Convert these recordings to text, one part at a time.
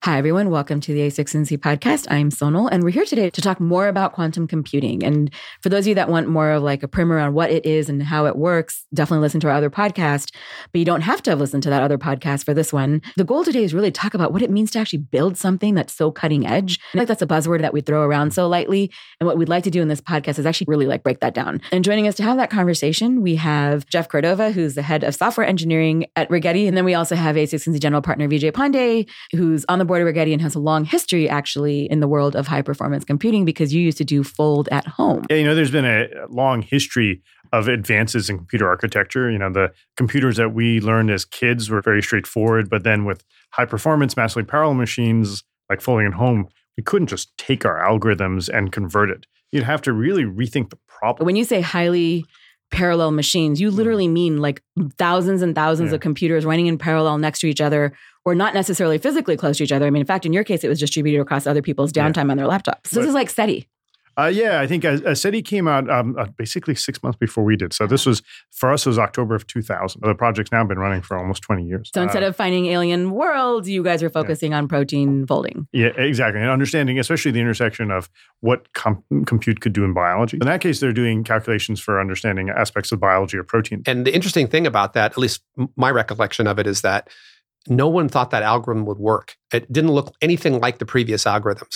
Hi, everyone. Welcome to the A16Z podcast. I'm Sonal, and we're here today to talk more about quantum computing. And for those of you that want more of like a primer on what it is and how it works, definitely listen to our other podcast. But you don't have to have listened to that other podcast for this one. The goal today is really to talk about what it means to actually build something that's so cutting edge. I think that's a buzzword that we throw around so lightly. And what we'd like to do in this podcast is actually really like break that down. And joining us to have that conversation, we have Jeff Cordova, who's the head of software engineering at Rigetti. And then we also have A16Z general partner Vijay Pandey, who's on the board of Rigetti and has a long history actually in the world of high performance computing because you used to do Fold at home. Yeah, there's been a long history of advances in computer architecture. The computers that we learned as kids were very straightforward, but then with high performance, massively parallel machines like Folding at home, we couldn't just take our algorithms and convert it. You'd have to really rethink the problem. When you say highly parallel machines, you literally mean like thousands and thousands of computers running in parallel next to each other, or not necessarily physically close to each other. I mean, in fact, in your case, it was distributed across other people's downtime on their laptops. So this is like SETI. I think SETI came out basically 6 months before we did. So this was, for us, it was October of 2000. The project's now been running for almost 20 years. So instead of finding alien worlds, you guys are focusing on protein folding. Yeah, exactly. And understanding, especially the intersection of what compute could do in biology. In that case, they're doing calculations for understanding aspects of biology or protein. And the interesting thing about that, at least my recollection of it, is that no one thought that algorithm would work. It didn't look anything like the previous algorithms.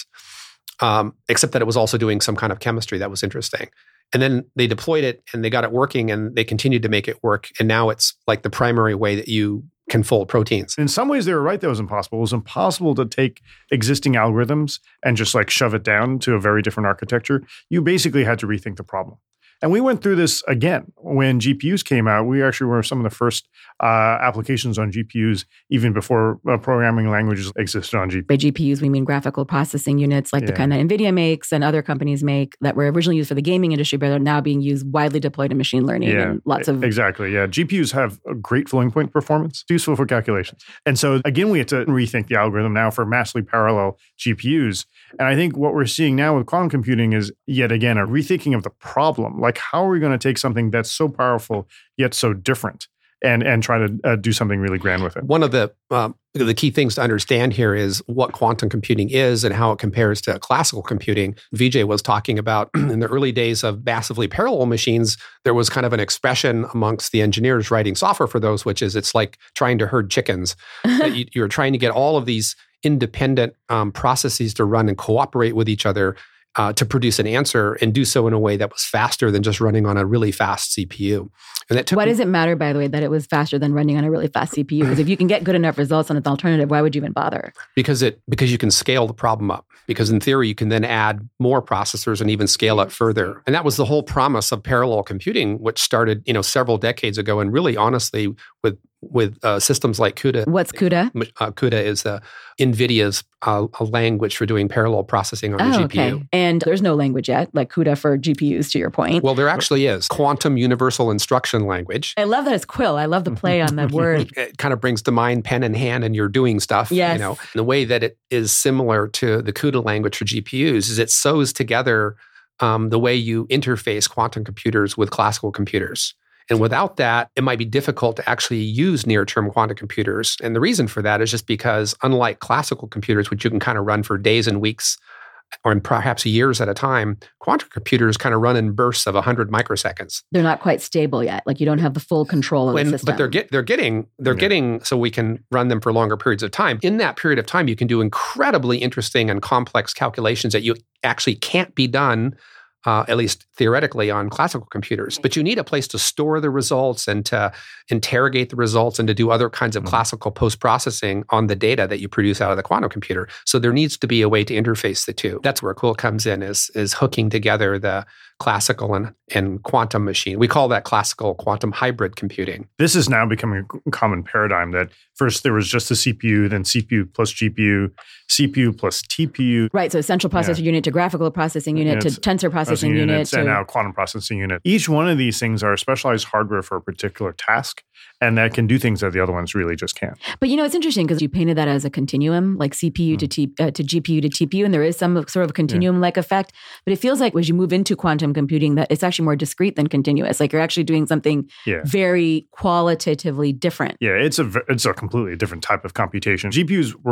Except that it was also doing some kind of chemistry that was interesting. And then they deployed it and they got it working and they continued to make it work. And now it's like the primary way that you can fold proteins. In some ways, they were right that it was impossible. It was impossible to take existing algorithms and just like shove it down to a very different architecture. You basically had to rethink the problem. And we went through this again. When GPUs came out, we actually were some of the first applications on GPUs, even before programming languages existed on GPUs. By GPUs, we mean graphical processing units like the kind that NVIDIA makes and other companies make that were originally used for the gaming industry, but are now being used widely deployed in machine learning and lots of... Exactly, yeah. GPUs have a great floating point performance. It's useful for calculations. And so, again, we had to rethink the algorithm now for massively parallel GPUs. And I think what we're seeing now with quantum computing is, yet again, a rethinking of the problem. Like, how are we going to take something that's so powerful yet so different and try to do something really grand with it? One of the key things to understand here is what quantum computing is and how it compares to classical computing. Vijay was talking about in the early days of massively parallel machines, there was kind of an expression amongst the engineers writing software for those, which is it's like trying to herd chickens. You're trying to get all of these independent processes to run and cooperate with each other to produce an answer and do so in a way that was faster than just running on a really fast CPU. And that why does it matter, by the way, that it was faster than running on a really fast CPU? Because if you can get good enough results on an alternative, why would you even bother? Because you can scale the problem up. Because in theory, you can then add more processors and even scale it further. And that was the whole promise of parallel computing, which started several decades ago. And really, honestly, with systems like CUDA. What's CUDA? CUDA is NVIDIA's a language for doing parallel processing on the GPU. Okay. And there's no language yet, like CUDA for GPUs, to your point. Well, there actually is. Quantum Universal Instruction Language. I love that it's Quill. I love the play on that word. It kind of brings to mind pen in hand and you're doing stuff. Yes. The way that it is similar to the CUDA language for GPUs is it sews together the way you interface quantum computers with classical computers. And without that, it might be difficult to actually use near-term quantum computers. And the reason for that is just because unlike classical computers, which you can kind of run for days and weeks, or perhaps years at a time, quantum computers kind of run in bursts of 100 microseconds. They're not quite stable yet. Like you don't have the full control of the system. But they're getting so we can run them for longer periods of time. In that period of time, you can do incredibly interesting and complex calculations that you actually can't be done at least theoretically, on classical computers. But you need a place to store the results and to interrogate the results and to do other kinds of classical post-processing on the data that you produce out of the quantum computer. So there needs to be a way to interface the two. That's where Quill comes in, is hooking together the classical and quantum machine. We call that classical quantum hybrid computing. This is now becoming a common paradigm that first there was just the CPU, then CPU plus GPU, CPU plus TPU. Right, so central processor unit to graphical processing unit to tensor processing unit. And now quantum processing unit. Each one of these things are specialized hardware for a particular task, and that can do things that the other ones really just can't. But it's interesting because you painted that as a continuum, like CPU to GPU to TPU, and there is some sort of continuum-like effect. But it feels like as you move into quantum computing, that it's actually more discrete than continuous. Like you're actually doing something very qualitatively different. Yeah, it's a completely different type of computation. GPUs were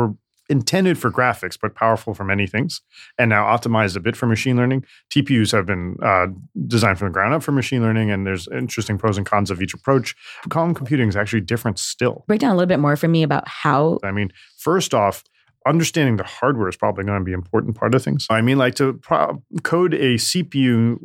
intended for graphics, but powerful for many things, and now optimized a bit for machine learning. TPUs have been designed from the ground up for machine learning, and there's interesting pros and cons of each approach. Quantum computing is actually different still. Break down a little bit more for me about how. I mean, first off, understanding the hardware is probably going to be an important part of things. I mean, like to code a CPU,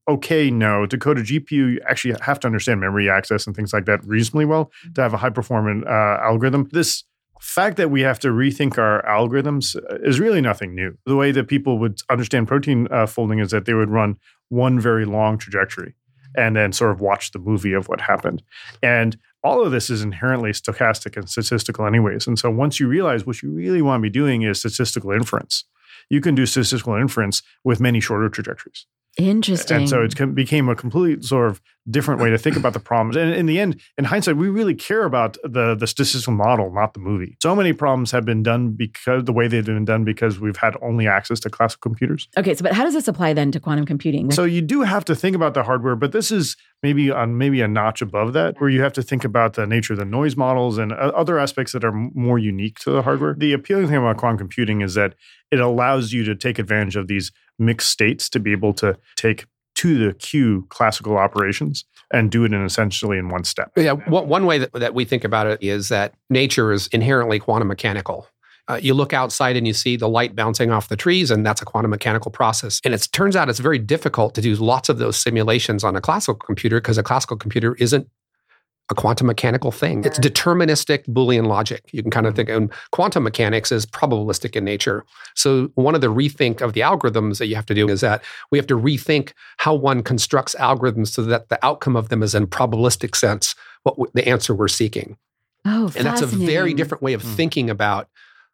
no. To code a GPU, you actually have to understand memory access and things like that reasonably well to have a high-performant algorithm. This fact that we have to rethink our algorithms is really nothing new. The way that people would understand protein folding is that they would run one very long trajectory and then sort of watch the movie of what happened. And all of this is inherently stochastic and statistical anyways. And so once you realize what you really want to be doing is statistical inference, you can do statistical inference with many shorter trajectories. Interesting. And so it became a complete sort of different way to think about the problems. And in the end, in hindsight, we really care about the statistical model, not the movie. So many problems have been done because the way they've been done because we've had only access to classical computers. Okay, but how does this apply then to quantum computing? So you do have to think about the hardware, but this is maybe a notch above that, where you have to think about the nature of the noise models and other aspects that are more unique to the hardware. The appealing thing about quantum computing is that it allows you to take advantage of these mixed states to be able to take to the Q classical operations and do it essentially in one step. Yeah, one way that we think about it is that nature is inherently quantum mechanical. You look outside and you see the light bouncing off the trees, and that's a quantum mechanical process. And it turns out it's very difficult to do lots of those simulations on a classical computer because a classical computer isn't a quantum mechanical thing. It's deterministic Boolean logic. You can kind of think, and quantum mechanics is probabilistic in nature. So one of the rethink of the algorithms that you have to do is that we have to rethink how one constructs algorithms so that the outcome of them is in probabilistic sense the answer we're seeking. Oh, and that's a very different way of thinking about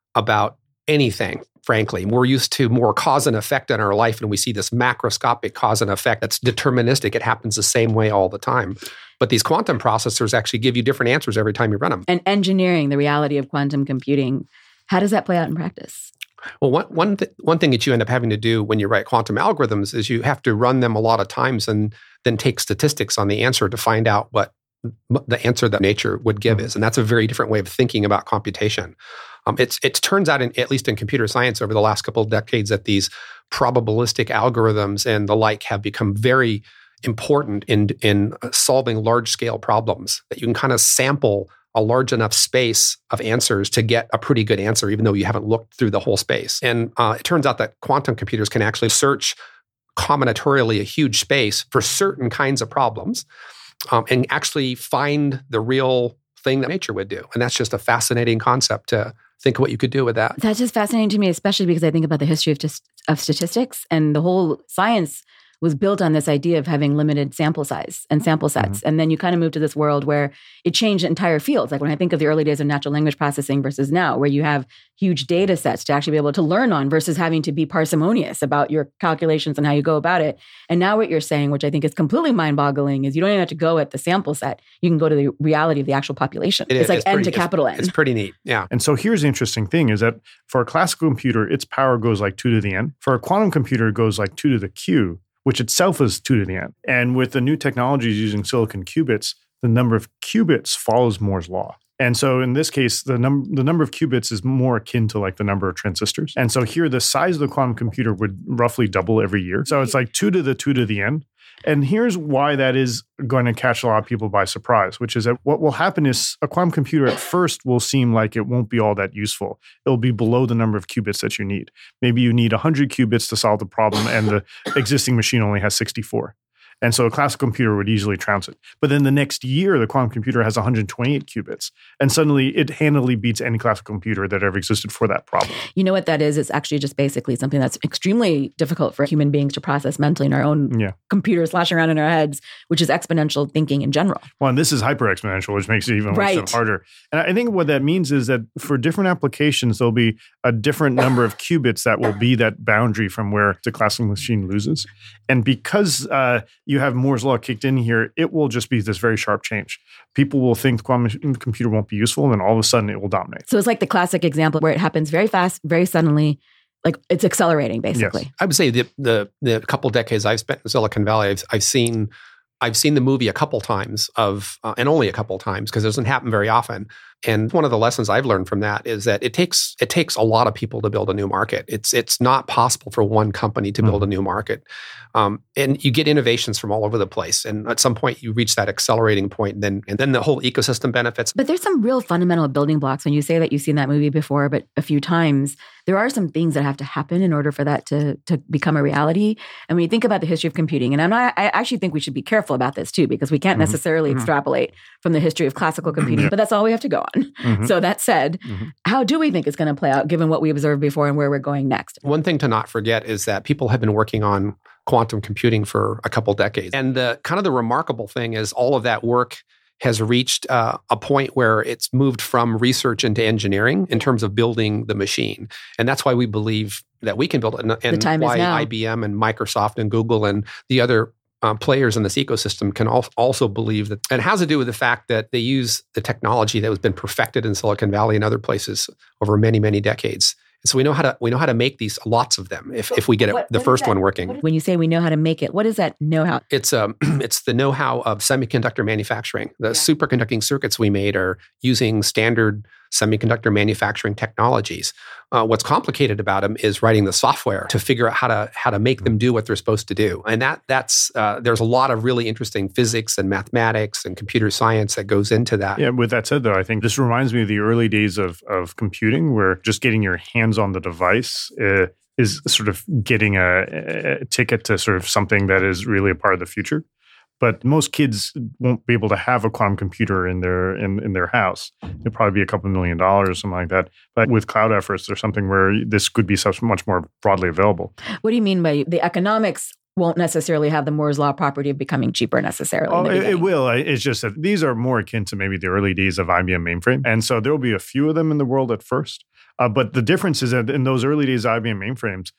anything, frankly. We're used to more cause and effect in our life, and we see this macroscopic cause and effect that's deterministic. It happens the same way all the time. But these quantum processors actually give you different answers every time you run them. And engineering the reality of quantum computing, how does that play out in practice? Well, one thing that you end up having to do when you write quantum algorithms is you have to run them a lot of times and then take statistics on the answer to find out what the answer that nature would give is. And that's a very different way of thinking about computation. It turns out, at least in computer science over the last couple of decades, that these probabilistic algorithms and the like have become very important in solving large-scale problems, that you can kind of sample a large enough space of answers to get a pretty good answer, even though you haven't looked through the whole space. And it turns out that quantum computers can actually search combinatorially a huge space for certain kinds of problems and actually find the real thing that nature would do. And that's just a fascinating concept to think of what you could do with that. That's just fascinating to me, especially because I think about the history of statistics, and the whole science was built on this idea of having limited sample size and sample sets. Mm-hmm. And then you kind of move to this world where it changed entire fields. Like when I think of the early days of natural language processing versus now, where you have huge data sets to actually be able to learn on versus having to be parsimonious about your calculations and how you go about it. And now what you're saying, which I think is completely mind-boggling, is you don't even have to go at the sample set. You can go to the reality of the actual population. It's like N to capital N. It's pretty neat, yeah. And so here's the interesting thing is that for a classical computer, its power goes like 2 to the N. For a quantum computer, it goes like 2 to the Q, which itself is 2 to the N. And with the new technologies using silicon qubits, the number of qubits follows Moore's law. And so in this case, the number of qubits is more akin to like the number of transistors. And so here, the size of the quantum computer would roughly double every year. So it's like 2 to the N. And here's why that is going to catch a lot of people by surprise, which is that what will happen is a quantum computer at first will seem like it won't be all that useful. It'll be below the number of qubits that you need. Maybe you need 100 qubits to solve the problem, and the existing machine only has 64. And so a classical computer would easily trounce it. But then the next year, the quantum computer has 128 qubits. And suddenly it handily beats any classical computer that ever existed for that problem. You know what that is? It's actually just basically something that's extremely difficult for human beings to process mentally in our own computers slashing around in our heads, which is exponential thinking in general. Well, and this is hyper-exponential, which makes it even harder. And I think what that means is that for different applications, there'll be a different number of qubits that will be that boundary from where the classical machine loses. And because you have Moore's law kicked in here, it will just be this very sharp change. People will think the quantum computer won't be useful, and then all of a sudden it will dominate. So it's like the classic example where it happens very fast, very suddenly, like it's accelerating, basically. Yes. I would say the couple decades I've spent in Silicon Valley, I've seen the movie a couple times and only a couple times because it doesn't happen very often, And one of the lessons I've learned from that is that it takes a lot of people to build a new market. It's not possible for one company to build a new market. And you get innovations from all over the place. And at some point you reach that accelerating point, and then the whole ecosystem benefits. But there's some real fundamental building blocks. When you say that you've seen that movie before, but a few times, there are some things that have to happen in order for that to become a reality. And when you think about the history of computing, and I actually think we should be careful about this too, because we can't necessarily extrapolate from the history of classical computing, but that's all we have to go on. So that said, how do we think it's going to play out given what we observed before and where we're going next? One thing to not forget is that people have been working on quantum computing for a couple decades. And the remarkable thing is all of that work has reached a point where it's moved from research into engineering in terms of building the machine. And that's why we believe that we can build it. And why IBM and Microsoft and Google and the other players in this ecosystem can also believe that. And it has to do with the fact that they use the technology that has been perfected in Silicon Valley and other places over many, many decades. So we know how to make these, lots of them, if we get the first one working. When you say we know how to make it, what is that know-how? It's the know-how of semiconductor manufacturing. The superconducting circuits we made are using standard semiconductor manufacturing technologies. What's complicated about them is writing the software to figure out how to make them do what they're supposed to do. And that's there's a lot of really interesting physics and mathematics and computer science that goes into that. Yeah. With that said, though, I think this reminds me of the early days of computing, where just getting your hands on the device is sort of getting a ticket to sort of something that is really a part of the future. But most kids won't be able to have a quantum computer in their house. It'll probably be a couple $1 million or something like that. But with cloud efforts, there's something where this could be much more broadly available. What do you mean by the economics won't necessarily have the Moore's Law property of becoming cheaper necessarily? Oh, it will. It's just that these are more akin to maybe the early days of IBM mainframe. And so there will be a few of them in the world at first. But the difference is that in those early days of IBM mainframes,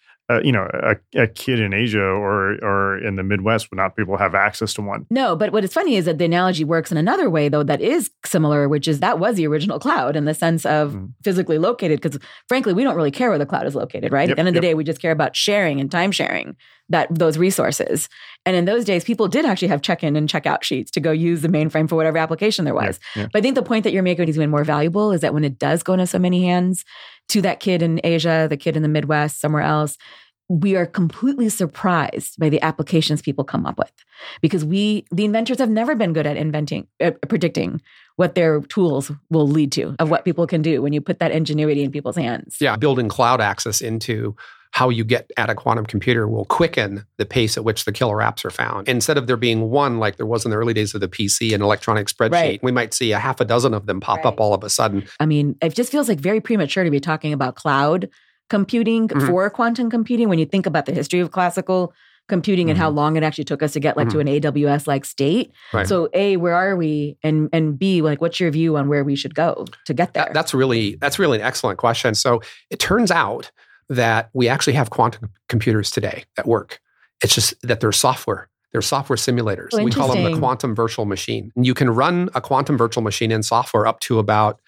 a kid in Asia or in the Midwest would not be able to have access to one. No, but what is funny is that the analogy works in another way, though, that is similar, which is that was the original cloud in the sense of physically located. Because frankly, we don't really care where the cloud is located, right? At the end of the day, we just care about sharing and time sharing those resources. And in those days, people did actually have check-in and check-out sheets to go use the mainframe for whatever application there was. But I think the point that you're making is even more valuable is that when it does go into so many hands, to that kid in Asia, the kid in the Midwest, somewhere else, we are completely surprised by the applications people come up with, because the inventors have never been good at predicting what their tools will lead to, of what people can do when you put that ingenuity in people's hands. Yeah, building cloud access into how you get at a quantum computer will quicken the pace at which the killer apps are found. Instead of there being one, like there was in the early days of the PC, an electronic spreadsheet, we might see a half a dozen of them pop up all of a sudden. I mean, it just feels like very premature to be talking about cloud computing for quantum computing when you think about the history of classical computing and how long it actually took us to get to an AWS-like state. Right. So A, where are we? And B, what's your view on where we should go to get there? That's really an excellent question. So it turns out that we actually have quantum computers today that work. It's just that they're software. They're software simulators. We call them the quantum virtual machine. And you can run a quantum virtual machine in software up to about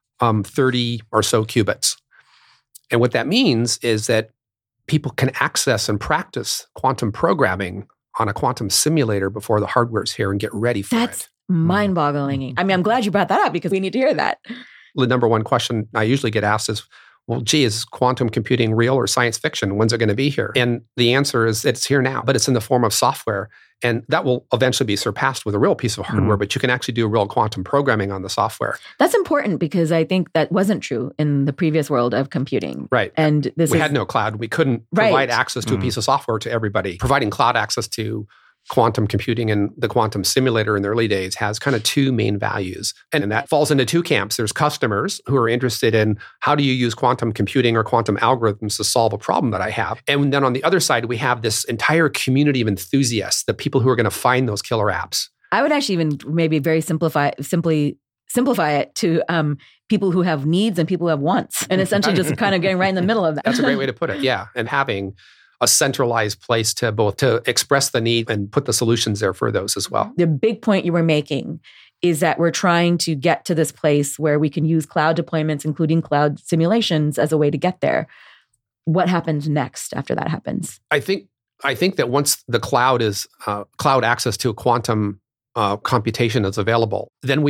30 or so qubits. And what that means is that people can access and practice quantum programming on a quantum simulator before the hardware's here and get ready for it. That's mind-boggling. I mean, I'm glad you brought that up because we need to hear that. The number one question I usually get asked is, well, gee, is quantum computing real or science fiction? When's it going to be here? And the answer is it's here now, but it's in the form of software. And that will eventually be surpassed with a real piece of hardware, but you can actually do real quantum programming on the software. That's important because I think that wasn't true in the previous world of computing. Right. And we had no cloud. We couldn't provide access to a piece of software to everybody. Providing cloud access to quantum computing and the quantum simulator in the early days has kind of two main values. And that falls into two camps. There's customers who are interested in how do you use quantum computing or quantum algorithms to solve a problem that I have. And then on the other side, we have this entire community of enthusiasts, the people who are going to find those killer apps. I would actually even maybe very simply simplify it to people who have needs and people who have wants, and essentially just kind of getting right in the middle of that. That's a great way to put it. Yeah. And having a centralized place to both to express the need and put the solutions there for those as well. The big point you were making is that we're trying to get to this place where we can use cloud deployments, including cloud simulations, as a way to get there. What happens next after that happens? I think that once the cloud is cloud access to a quantum computation is available, then we can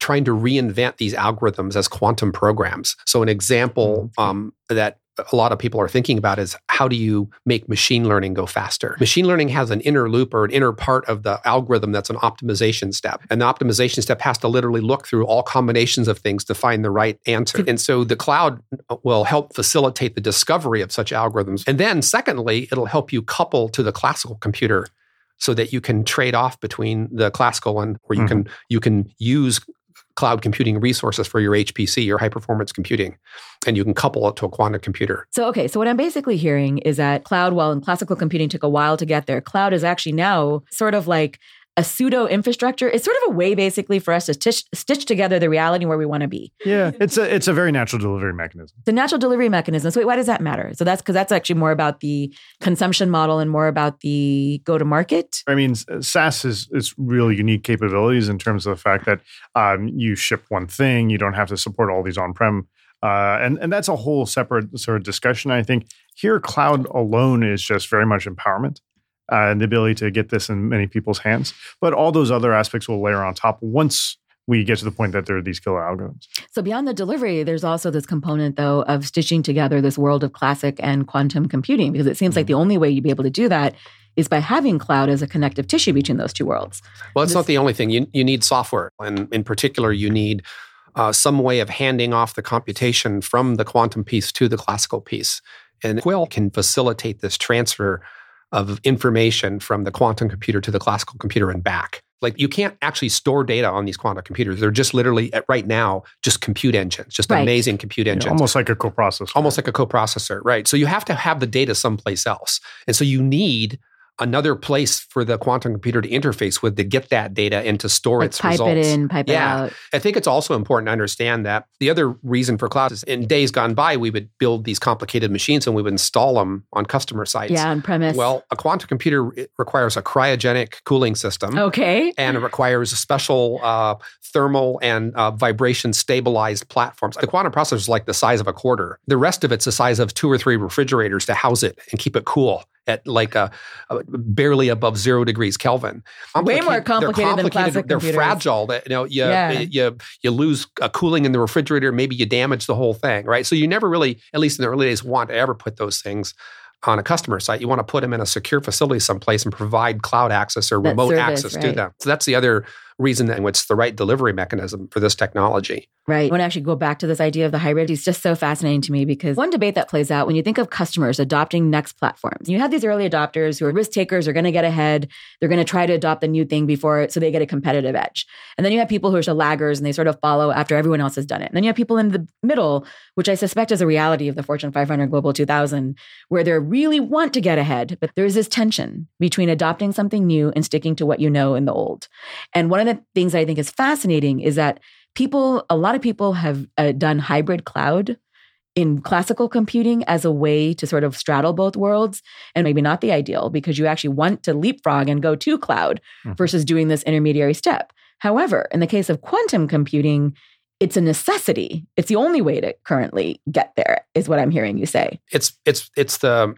trying to reinvent these algorithms as quantum programs. So an example that a lot of people are thinking about is, how do you make machine learning go faster? Machine learning has an inner loop or an inner part of the algorithm that's an optimization step. And the optimization step has to literally look through all combinations of things to find the right answer. And so the cloud will help facilitate the discovery of such algorithms. And then secondly, it'll help you couple to the classical computer so that you can trade off between the classical and where you can use cloud computing resources for your HPC, your high performance computing, and you can couple it to a quantum computer. So what I'm basically hearing is that cloud, while in classical computing took a while to get there, cloud is actually now sort of like a pseudo infrastructure. It's sort of a way basically for us to stitch together the reality where we want to be. Yeah, it's a very natural delivery mechanism. The natural delivery mechanism. So why does that matter? So that's because that's actually more about the consumption model and more about the go-to-market. I mean, SaaS is really unique capabilities in terms of the fact that you ship one thing, you don't have to support all these on-prem. And that's a whole separate sort of discussion. I think here, cloud alone is just very much empowerment. And the ability to get this in many people's hands. But all those other aspects will layer on top once we get to the point that there are these killer algorithms. So beyond the delivery, there's also this component, though, of stitching together this world of classic and quantum computing, because it seems like the only way you'd be able to do that is by having cloud as a connective tissue between those two worlds. Well, it's not the only thing. You need software. And in particular, you need some way of handing off the computation from the quantum piece to the classical piece. And Quil can facilitate this transfer of information from the quantum computer to the classical computer and back. Like, you can't actually store data on these quantum computers. They're just literally, right now, just compute engines, just amazing compute engines. Almost like a coprocessor. Almost like a coprocessor, right? So you have to have the data someplace else. And so you need another place for the quantum computer to interface with to get that data and to store its results. Pipe it in, pipe it out. I think it's also important to understand that the other reason for cloud is, in days gone by, we would build these complicated machines and we would install them on customer sites. Yeah, on premise. Well, a quantum computer requires a cryogenic cooling system. Okay. And it requires a special thermal and vibration stabilized platforms. The quantum processor is like the size of a quarter. The rest of it's the size of 2 or 3 refrigerators to house it and keep it cool at like a barely above 0 degrees Kelvin. Way more complicated than classic They're computers. Fragile. You lose cooling in the refrigerator. Maybe you damage the whole thing, right? So you never really, at least in the early days, want to ever put those things on a customer site. You want to put them in a secure facility someplace and provide cloud access or remote access to them. So that's the other reason that it's the right delivery mechanism for this technology. Right. I want to actually go back to this idea of the hybrid. It's just so fascinating to me because one debate that plays out when you think of customers adopting next platforms, you have these early adopters who are risk takers, are going to get ahead. They're going to try to adopt the new thing before so they get a competitive edge. And then you have people who are just laggers and they sort of follow after everyone else has done it. And then you have people in the middle, which I suspect is a reality of the Fortune 500 Global 2000, where they really want to get ahead. But there's this tension between adopting something new and sticking to what you know in the old. And one of the things I think is fascinating is that a lot of people have done hybrid cloud in classical computing as a way to sort of straddle both worlds, and maybe not the ideal because you actually want to leapfrog and go to cloud versus doing this intermediary step. However, in the case of quantum computing, it's a necessity. It's the only way to currently get there, is what I'm hearing you say. It's the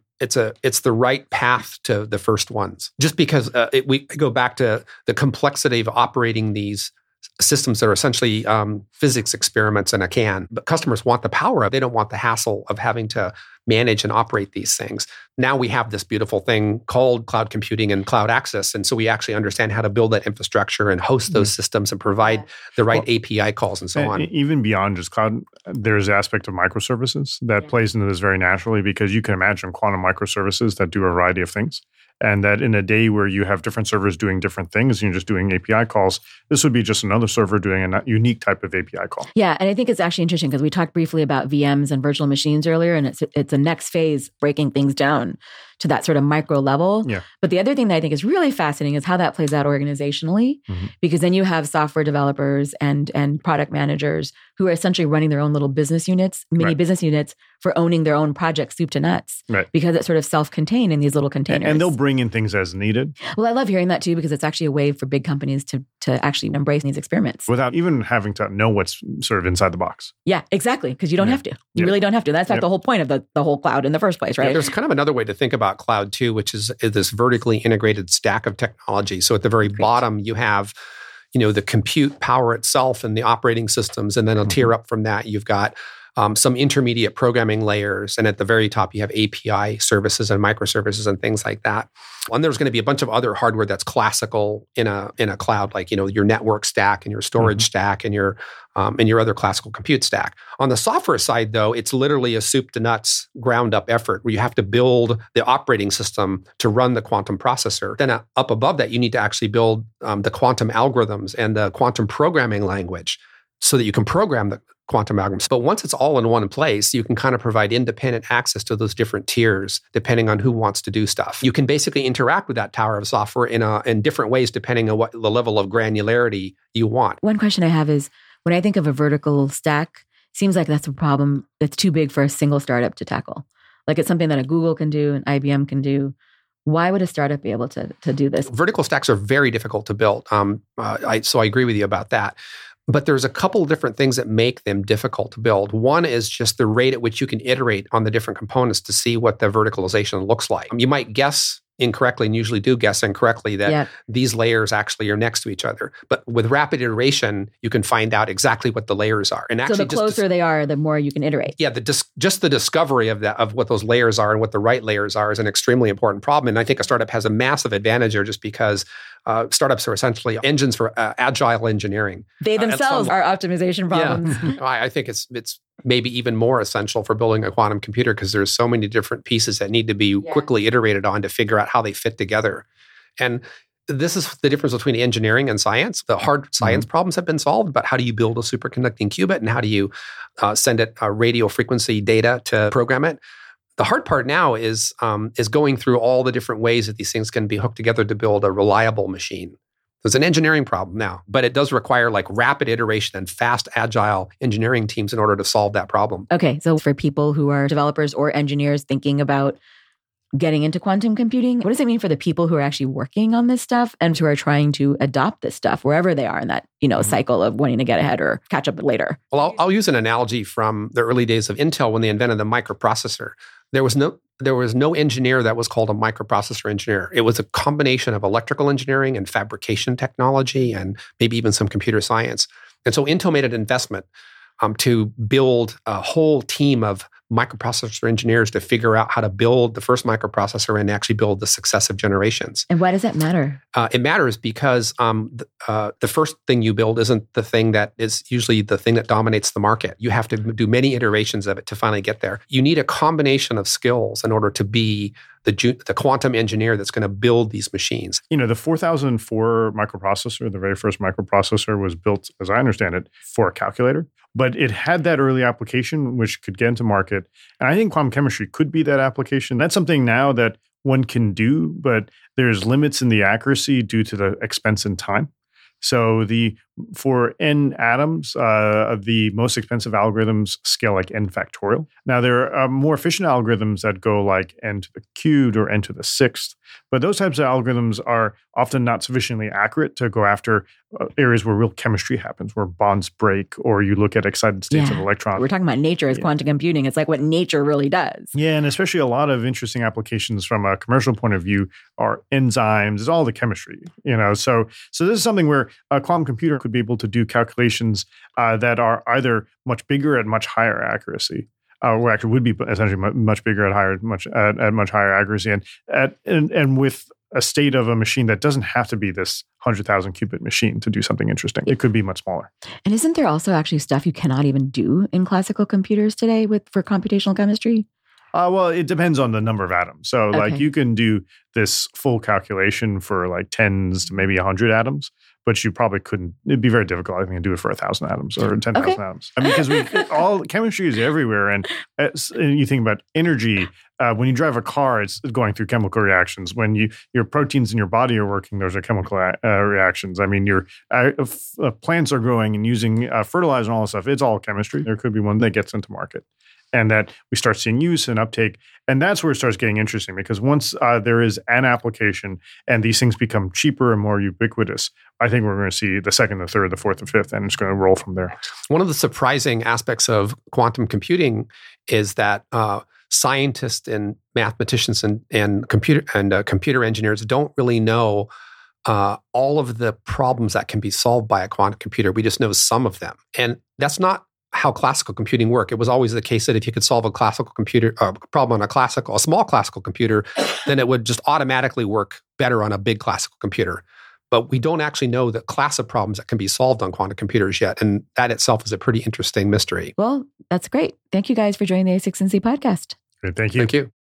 right path to the first ones. Just because we go back to the complexity of operating these systems that are essentially physics experiments in a can. But customers want the power of it. They don't want the hassle of having to manage and operate these things. Now we have this beautiful thing called cloud computing and cloud access. And so we actually understand how to build that infrastructure and host those systems and provide the right API calls and so on. Even beyond just cloud, there's an aspect of microservices that plays into this very naturally, because you can imagine quantum microservices that do a variety of things. And that in a day where you have different servers doing different things and you're just doing API calls, this would be just another server doing a unique type of API call. Yeah, and I think it's actually interesting because we talked briefly about VMs and virtual machines earlier, and it's a next phase, breaking things down to that sort of micro level. Yeah. But the other thing that I think is really fascinating is how that plays out organizationally, because then you have software developers and product managers who are essentially running their own little business units, mini business units, for owning their own project soup to nuts, because it's sort of self-contained in these little containers. And they'll bring in things as needed. Well, I love hearing that too, because it's actually a way for big companies to actually embrace these experiments. Without even having to know what's sort of inside the box. Yeah, exactly, because you don't have to. You really don't have to. That's like the whole point of the whole cloud in the first place, right? Yeah, there's kind of another way to think about cloud too, which is this vertically integrated stack of technology. So at the very bottom, you have the compute power itself and the operating systems. And then a tier up from that, you've got some intermediate programming layers. And at the very top, you have API services and microservices and things like that. And there's going to be a bunch of other hardware that's classical in a cloud, like, your network stack and your storage stack and your other classical compute stack. On the software side, though, it's literally a soup to nuts, ground up effort where you have to build the operating system to run the quantum processor. Then up above that, you need to actually build the quantum algorithms and the quantum programming language so that you can program the quantum algorithms. But once it's all in one place, you can kind of provide independent access to those different tiers depending on who wants to do stuff. You can basically interact with that tower of software in different ways depending on what the level of granularity you want. One question I have is, when I think of a vertical stack, seems like that's a problem that's too big for a single startup to tackle. Like it's something that a Google can do, an IBM can do. Why would a startup be able to do this? Vertical stacks are very difficult to build. So I agree with you about that. But there's a couple of different things that make them difficult to build. One is just the rate at which you can iterate on the different components to see what the verticalization looks like. You might guess incorrectly, and usually do guess incorrectly, that these layers actually are next to each other. But with rapid iteration, you can find out exactly what the layers are. And actually, so the closer they are, the more you can iterate. Yeah, just the discovery of what those layers are and what the right layers are is an extremely important problem. And I think a startup has a massive advantage here just because startups are essentially engines for agile engineering. They themselves are optimization problems. Yeah. I think it's maybe even more essential for building a quantum computer because there's so many different pieces that need to be quickly iterated on to figure out how they fit together. And this is the difference between engineering and science. The hard science problems have been solved, but how do you build a superconducting qubit and how do you send it radio frequency data to program it? The hard part now is going through all the different ways that these things can be hooked together to build a reliable machine. There's an engineering problem now, but it does require like rapid iteration and fast, agile engineering teams in order to solve that problem. Okay, so for people who are developers or engineers thinking about getting into quantum computing, what does it mean for the people who are actually working on this stuff and who are trying to adopt this stuff wherever they are in that cycle of wanting to get ahead or catch up later? Well, I'll use an analogy from the early days of Intel when they invented the microprocessor. There was no engineer that was called a microprocessor engineer. It was a combination of electrical engineering and fabrication technology and maybe even some computer science. And so Intel made an investment to build a whole team of microprocessor engineers to figure out how to build the first microprocessor and actually build the successive generations. And why does that matter? It matters because the first thing you build isn't the thing that is usually the thing that dominates the market. You have to do many iterations of it to finally get there. You need a combination of skills in order to be the quantum engineer that's going to build these machines. The 4004 microprocessor, the very first microprocessor, was built, as I understand it, for a calculator. But it had that early application which could get into market. And I think quantum chemistry could be that application. That's something now that one can do, but there's limits in the accuracy due to the expense and time. So for n atoms, the most expensive algorithms scale like n factorial. Now, there are more efficient algorithms that go like n to the cubed or n to the sixth, but those types of algorithms are often not sufficiently accurate to go after areas where real chemistry happens, where bonds break, or you look at excited states of electrons. We're talking about nature as quantum computing. It's like what nature really does. Yeah, and especially a lot of interesting applications from a commercial point of view are enzymes. It's all the chemistry, So this is something where a quantum computer could be able to do calculations that are either much bigger at much higher accuracy, or actually would be essentially much bigger at much higher accuracy, and with a state of a machine that doesn't have to be this 100,000 qubit machine to do something interesting. It could be much smaller. And isn't there also actually stuff you cannot even do in classical computers today for computational chemistry? Well, it depends on the number of atoms. So like you can do this full calculation for like tens to maybe 100 atoms, but you probably couldn't. It'd be very difficult, I think, to do it for 1,000 atoms or 10,000 atoms. Because all chemistry is everywhere. And you think about energy. When you drive a car, it's going through chemical reactions. When your proteins in your body are working, those are chemical reactions. I mean, your plants are growing and using fertilizer and all this stuff. It's all chemistry. There could be one that gets into market and that we start seeing use and uptake. And that's where it starts getting interesting because once there is an application and these things become cheaper and more ubiquitous, I think we're going to see the second, the third, the fourth, the fifth, and it's going to roll from there. One of the surprising aspects of quantum computing is that scientists and mathematicians and computer engineers don't really know all of the problems that can be solved by a quantum computer. We just know some of them. And that's not how classical computing worked. It was always the case that if you could solve a classical computer problem on a small classical computer, then it would just automatically work better on a big classical computer. But we don't actually know the class of problems that can be solved on quantum computers yet. And that itself is a pretty interesting mystery. Well, that's great. Thank you guys for joining the A16Z podcast. Great. Thank you. Thank you.